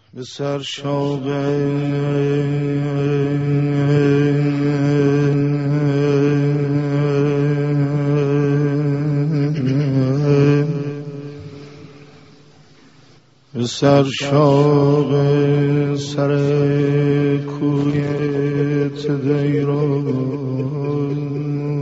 به سرشاق به سرشاق سر کوی تدیران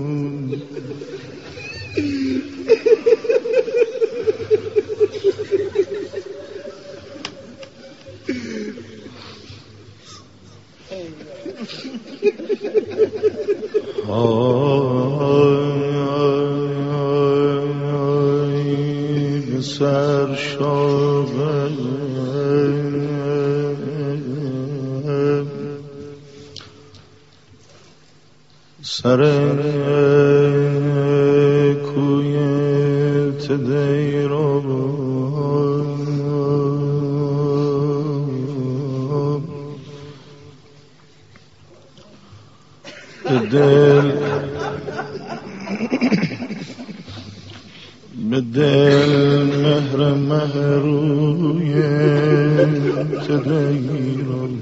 به سرشاق سر کوی تدیران به دل مهر روی تدیران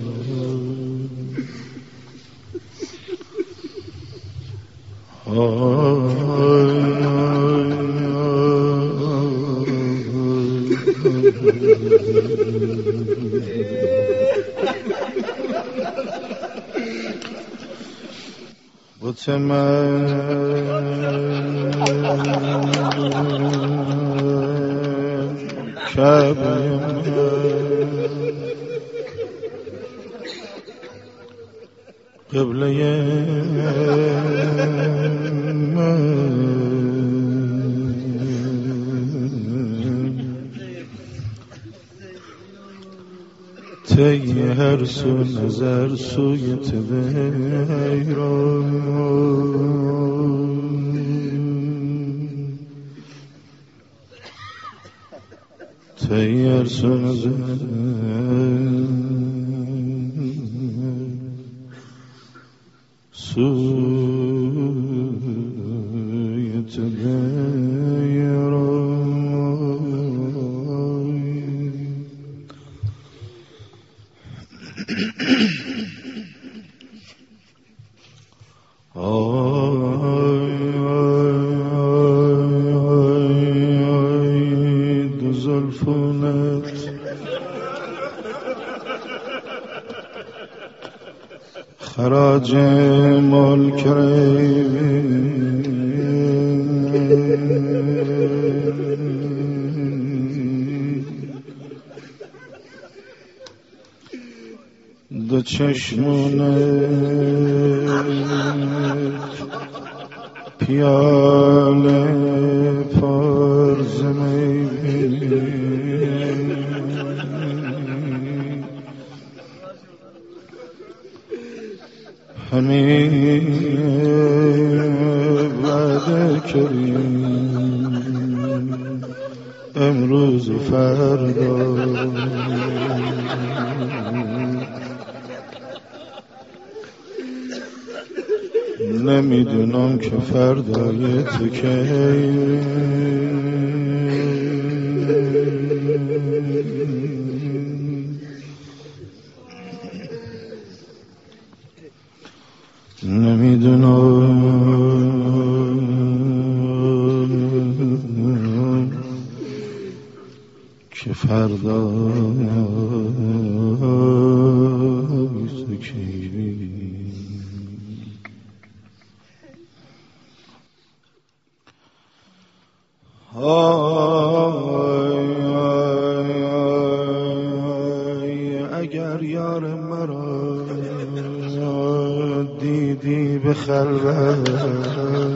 بت من کعبه قبله من تی هر سو نظر سوی تدیران تی هر سو نظر سوی تدیران دو زلفونت خراج مال دو چشمونت پیاله پرز می همین وعده کردیم امروز و فردا نمیدونم که فردای تو کی نمیدونم که فردای تو کی اگر یار مرا دیدی به خلوت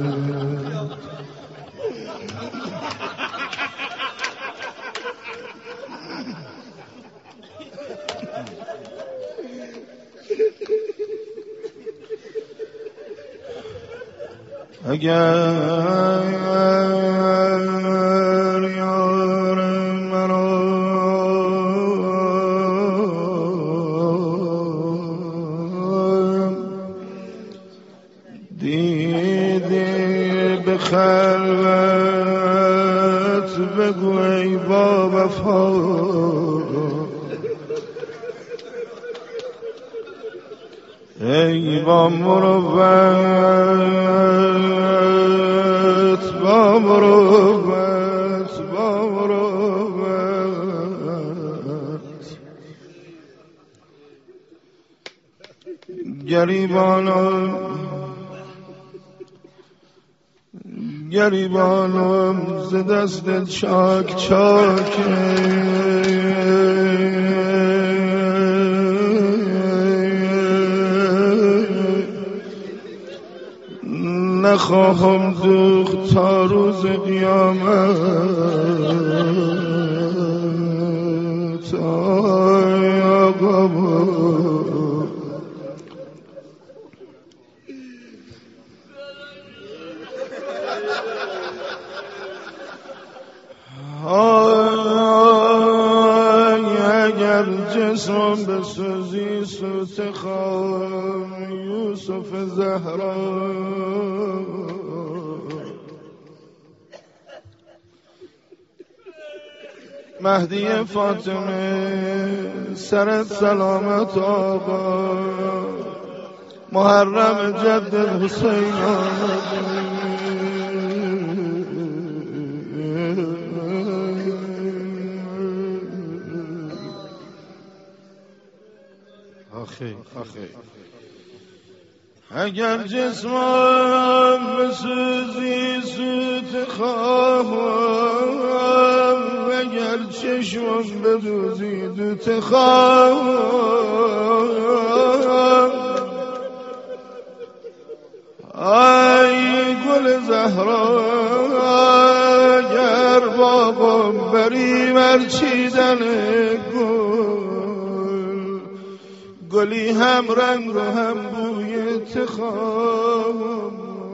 اگر یار مرا دیدی به خلوت بگو ای با وفا ای با مروت با مروت با مروت گریبانم ز دست چاک چاکه نخواهم دوخت تا روز قیامت آی آقا اگر جسم بسوزی سوت خواهم یوسف زهرا مهدی فاطمه سرت سلامت آقا محرم جد حسین آخه اگر جسمم بسوزی سوت خواهم اگر چشمم بدوزی دوت خواهم ای گل زهرا اگر باغم بری مرچیدن گلی هم رنگ و هم بوی تخواهم